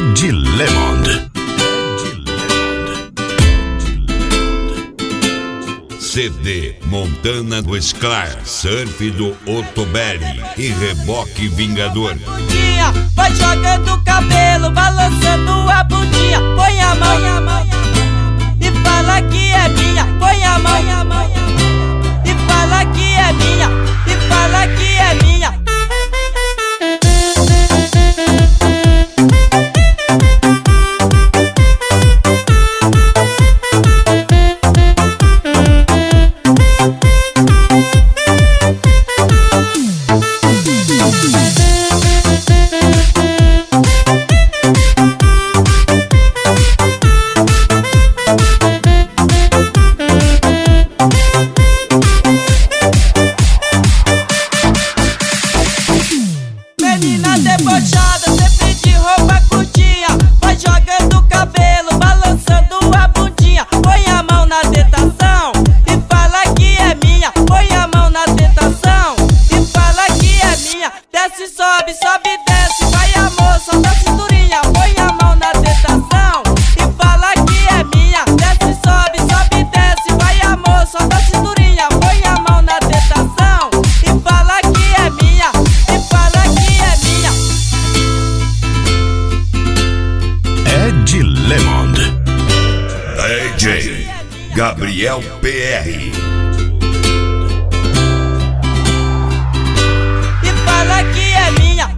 Ed Lemond. CD Montana do Sklar, surf do Otoberi e reboque Vingador. Vai jogando o cabelo, balançando a bundinha. Põe a mão e fala que é minha. Põe a mão e fala que é minha. E fala que é minha. Menina debochada, sempre de roupa curtinha. Vai jogando o cabelo, balançando a bundinha. Põe a mão na tentação e fala que é minha. Põe a mão na tentação e fala que é minha. Desce, sobe, sobe, desce. Vai amor, solta a cinturinha. Põe a mão na tentação e fala que é minha. Desce, sobe, sobe, desce. Vai amor, solta a cinturinha. Põe a mão na tentação e fala que é minha. E fala que é minha. Ed Lemond. DJ Gabriel PR. E fala que é minha.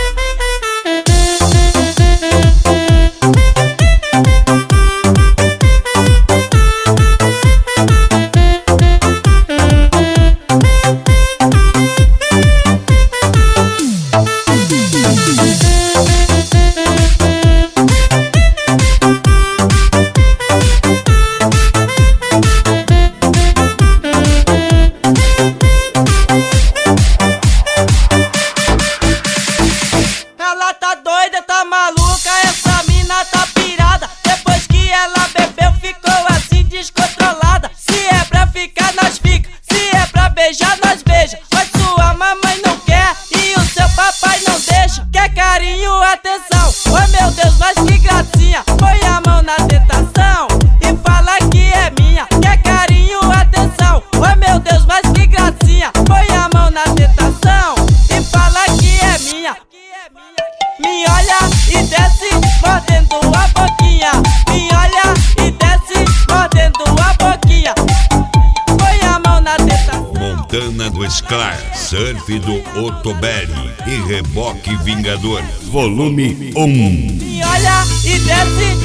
Ela tá doida, tá maluca, essa mina tá pirada. Depois que ela bebeu, ficou assim descontrolada. Se é pra ficar, nós fica. Se é pra beijar, nós beija. Mas sua mamãe não quer e o seu papai não deixa. Quer carinho, atenção. Oh meu Deus, mas que gracinha. Põe a mão na tentação e fala que é minha. Quer carinho, atenção. Oh meu Deus, mas que gracinha. Põe a mão na tentação e fala que é minha. Me olha e desce, mordendo a boquinha. Me olha e desce, mordendo a boquinha. Põe a mão na tentação. Montana do Sklar, surf do Otoberi e reboque Vingador. Volume 1. Me olha e desce,